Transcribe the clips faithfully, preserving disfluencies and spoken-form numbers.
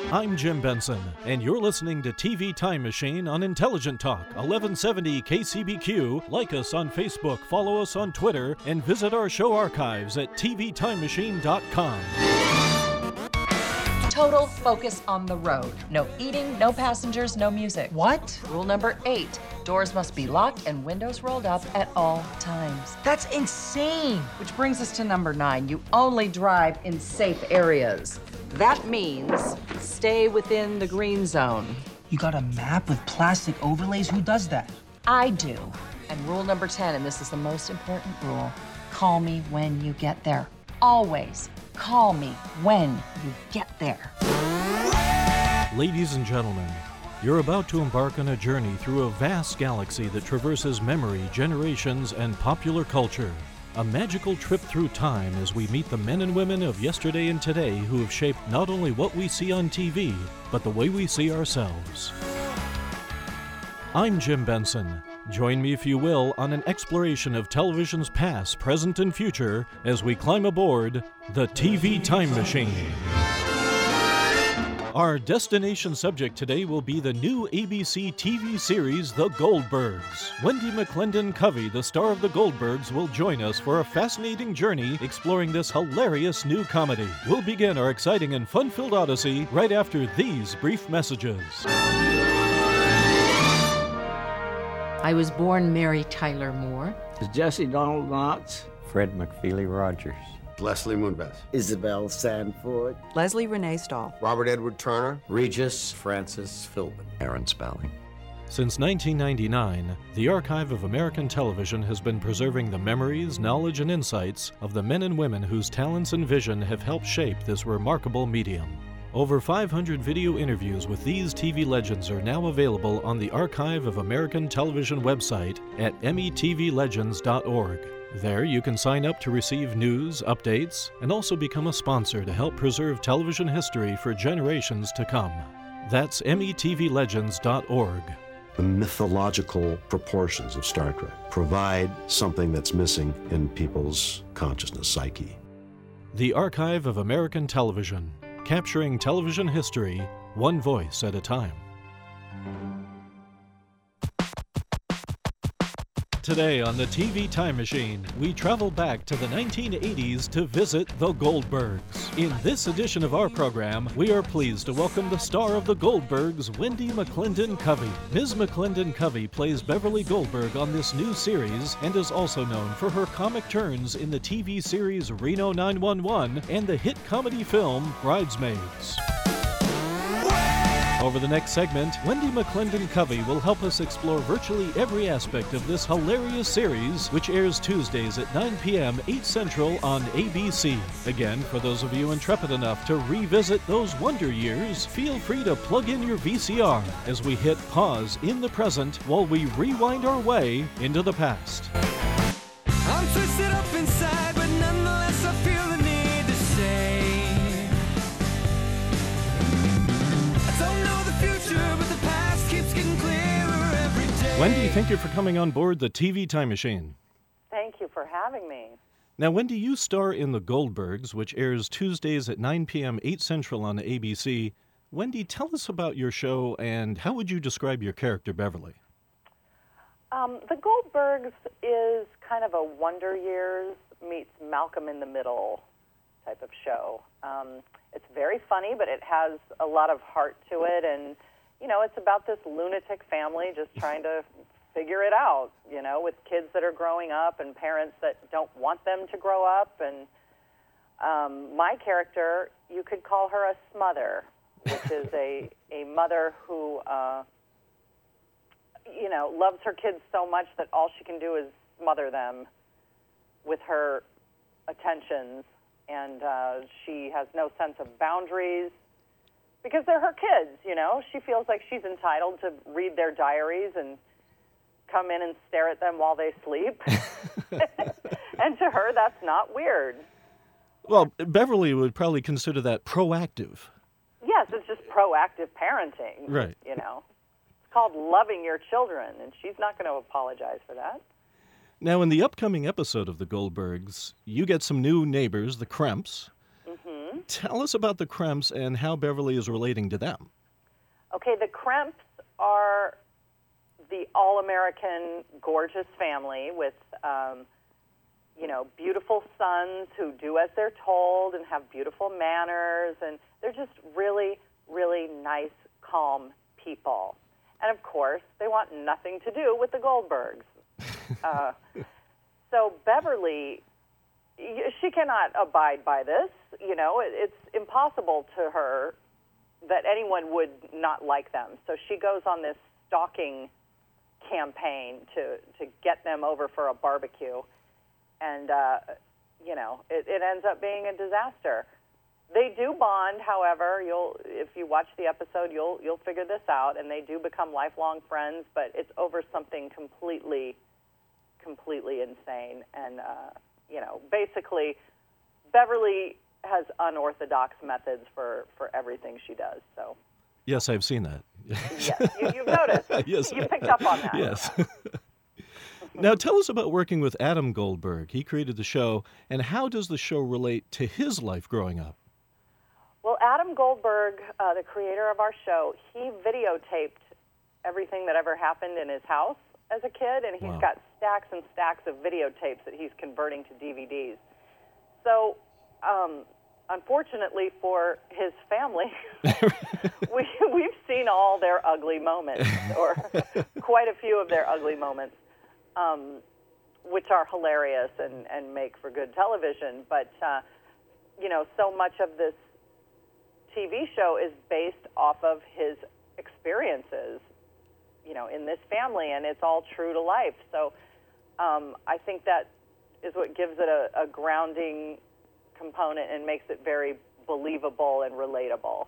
I'm Jim Benson, and you're listening to T V Time Machine on Intelligent Talk, eleven seventy K C B Q. Like us on Facebook, follow us on Twitter, and visit our show archives at T V time machine dot com. Total focus on the road. No eating, no passengers, no music. What? Rule number eight, doors must be locked and windows rolled up at all times. That's insane. Which brings us to number nine, you only drive in safe areas. That means stay within the green zone. You got a map with plastic overlays? Who does that? I do. And rule number ten, and this is the most important rule, call me when you get there. Always call me when you get there. Ladies and gentlemen, you're about to embark on a journey through a vast galaxy that traverses memory, generations, and popular culture. A magical trip through time as we meet the men and women of yesterday and today who have shaped not only what we see on T V, but the way we see ourselves. I'm Jim Benson. Join me, if you will, on an exploration of television's past, present, and future as we climb aboard the T V Time Machine. Our destination subject today will be the new A B C T V series, The Goldbergs. Wendy McClendon-Covey, the star of The Goldbergs, will join us for a fascinating journey exploring this hilarious new comedy. We'll begin our exciting and fun-filled odyssey right after these brief messages. I was born Mary Tyler Moore. Jesse Donald Knox. Fred McFeely Rogers. Leslie Moonbeth. Isabel Sanford. Leslie Renee Stahl. Robert Edward Turner. Regis Francis Philbin. Aaron Spelling. Since nineteen ninety-nine, the Archive of American Television has been preserving the memories, knowledge, and insights of the men and women whose talents and vision have helped shape this remarkable medium. Over five hundred video interviews with these T V legends are now available on the Archive of American Television website at M E T V legends dot org. There you can sign up to receive news, updates, and also become a sponsor to help preserve television history for generations to come. That's M E T V legends dot org. The mythological proportions of Star Trek provide something that's missing in people's consciousness, psyche. The Archive of American Television, capturing television history, one voice at a time. Today on the T V Time Machine, we travel back to the nineteen eighties to visit the Goldbergs. In this edition of our program, we are pleased to welcome the star of the Goldbergs, Wendy McClendon-Covey. Miz McClendon-Covey plays Beverly Goldberg on this new series and is also known for her comic turns in the T V series Reno nine one one and the hit comedy film Bridesmaids. Over the next segment, Wendy McClendon-Covey will help us explore virtually every aspect of this hilarious series, which airs Tuesdays at nine p.m., eight Central on A B C. Again, for those of you intrepid enough to revisit those wonder years, feel free to plug in your V C R as we hit pause in the present while we rewind our way into the past. I'm twisted up inside, but nonetheless I feel the need to say don't know the future, but the past keeps getting clearer every day. Wendy, thank you for coming on board the T V Time Machine. Thank you for having me. Now, Wendy, you star in The Goldbergs, which airs Tuesdays at nine p.m., eight Central on A B C. Wendy, tell us about your show, and how would you describe your character, Beverly? Um, the Goldbergs is kind of a Wonder Years meets Malcolm in the Middle type of show. Um, it's very funny, but it has a lot of heart to it, and, you know, it's about this lunatic family just trying to figure it out, you know, with kids that are growing up and parents that don't want them to grow up, and um, my character, you could call her a smother, which is a, a mother who, uh, you know, loves her kids so much that all she can do is smother them with her attentions. And uh, she has no sense of boundaries because they're her kids, you know. She feels like she's entitled to read their diaries and come in and stare at them while they sleep. And to her, that's not weird. Well, Beverly would probably consider that proactive. Yes, it's just proactive parenting. Right. You know. It's called loving your children, and she's not going to apologize for that. Now, in the upcoming episode of The Goldbergs, you get some new neighbors, the Kremps. Mm-hmm. Tell us about the Kremps and how Beverly is relating to them. Okay, the Kremps are the all-American gorgeous family with, um, you know, beautiful sons who do as they're told and have beautiful manners, and they're just really, really nice, calm people. And, of course, they want nothing to do with the Goldbergs. uh, so Beverly, she cannot abide by this. You know, it, it's impossible to her that anyone would not like them. So she goes on this stalking campaign to, to get them over for a barbecue. And, uh, you know, it, it ends up being a disaster. They do bond, however. You'll, if you watch the episode, you'll you'll figure this out, and they do become lifelong friends. But it's over something completely, completely insane. And uh, you know, basically, Beverly has unorthodox methods for, for everything she does. So. Yes, I've seen that. Yes, you, you've noticed. Yes, you picked up on that. Yes. Now, tell us about working with Adam Goldberg. He created the show, and how does the show relate to his life growing up? Well, Adam Goldberg, uh, the creator of our show, he videotaped everything that ever happened in his house as a kid, and he's Wow. got stacks and stacks of videotapes that he's converting to D V Ds. So, um, unfortunately for his family, we, we've seen all their ugly moments, or quite a few of their ugly moments, um, which are hilarious and, and make for good television. But, uh, you know, so much of this T V show is based off of his experiences, you know, in this family, and it's all true to life. So um, I think that is what gives it a, a grounding component and makes it very believable and relatable.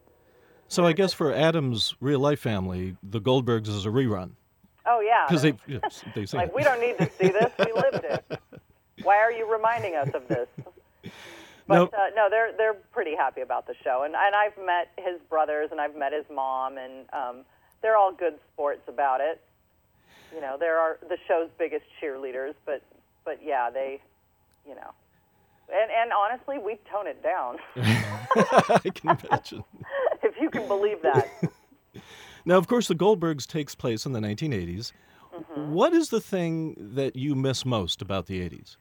So I guess for Adam's real-life family, the Goldbergs is a rerun. Oh, yeah. Because they, yes, they say like, it. we don't need to see this. We lived it. Why are you reminding us of this? But No. uh, no, they're they're pretty happy about the show, and and I've met his brothers and I've met his mom, and um, they're all good sports about it. You know, there are the show's biggest cheerleaders, but but yeah, they, you know, and and honestly, we tone it down. I can imagine. If you can believe that. Now, of course, the Goldbergs takes place in the nineteen eighties. Mm-hmm. What is the thing that you miss most about the eighties?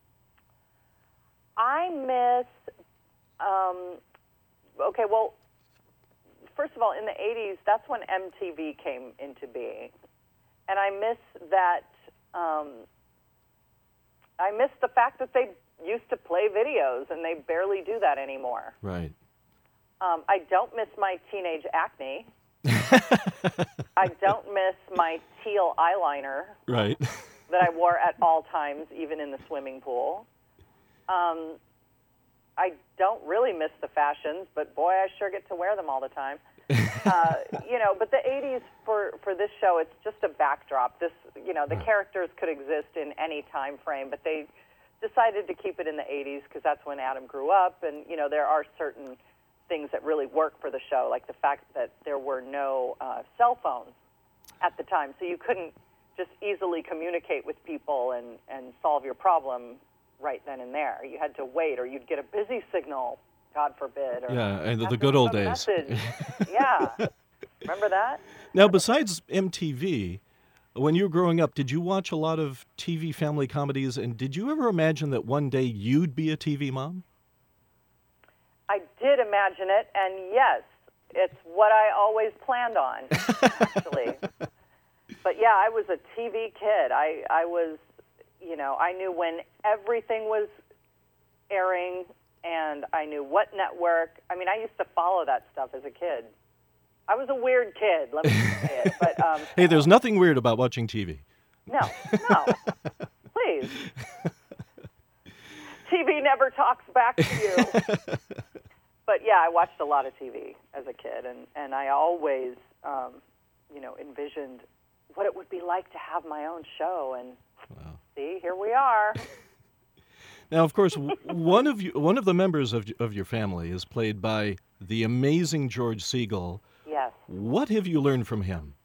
I miss, um, okay, well, first of all, in the eighties, that's when M T V came into being. And I miss that, um, I miss the fact that they used to play videos, and they barely do that anymore. Right. Um, I don't miss my teenage acne. I don't miss my teal eyeliner Right. that I wore at all times, even in the swimming pool. Um, I don't really miss the fashions, but boy, I sure get to wear them all the time. Uh, you know, but the eighties for, for this show, it's just a backdrop. This, you know, the Right. characters could exist in any time frame, but they decided to keep it in the eighties because that's when Adam grew up, and you know, there are certain things that really work for the show, like the fact that there were no uh, cell phones at the time, so you couldn't just easily communicate with people and, and solve your problem right then and there. You had to wait, or you'd get a busy signal, God forbid. Or Yeah, and the have to good leave old a days. message. Yeah. Remember that? Now, besides M T V, when you were growing up, did you watch a lot of T V family comedies, and did you ever imagine that one day you'd be a T V mom? I did imagine it, and yes, it's what I always planned on, actually. But yeah, I was a T V kid. I, I was, you know, I knew when everything was airing, and I knew what network. I mean, I used to follow that stuff as a kid. I was a weird kid, let me just say it. But, um, Hey, there's nothing weird about watching T V. no, no, please. T V never talks back to you. But yeah, I watched a lot of T V as a kid, and, and I always, um, you know, envisioned what it would be like to have my own show, and Wow. see, here we are. Now, of course, w- one of you, one of the members of of your family is played by the amazing George Segal. Yes. What have you learned from him?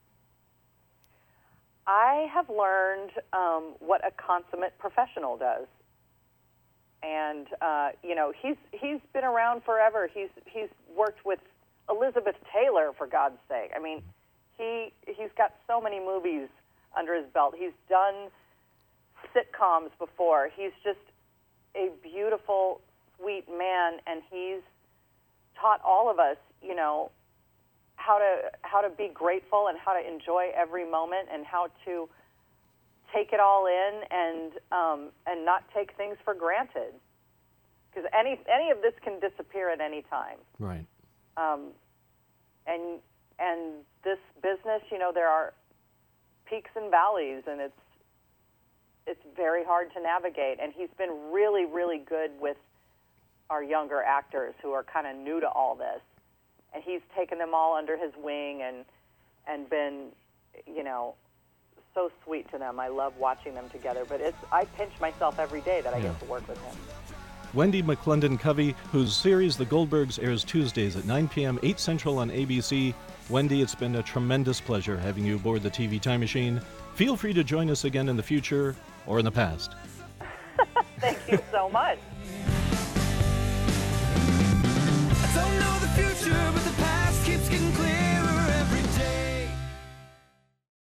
I have learned um, what a consummate professional does. And uh, you know, he's he's been around forever. He's he's worked with Elizabeth Taylor, for God's sake. I mean, he he's got so many movies under his belt. He's done sitcoms before. He's just a beautiful, sweet man, and he's taught all of us, you know, how to how to be grateful and how to enjoy every moment and how to take it all in and um, and not take things for granted, because any any of this can disappear at any time. Right. Um, and and this business, you know, there are peaks and valleys, and it's it's very hard to navigate. And he's been really, really good with our younger actors who are kind of new to all this, and he's taken them all under his wing and and been, you know, so sweet to them. I love watching them together, but it's I pinch myself every day that I Yeah. get to work with him. Wendy McClendon Covey, whose series The Goldbergs airs Tuesdays at nine p.m., eight Central on A B C. Wendy, it's been a tremendous pleasure having you aboard the T V Time Machine. Feel free to join us again in the future or in the past. Thank you so much.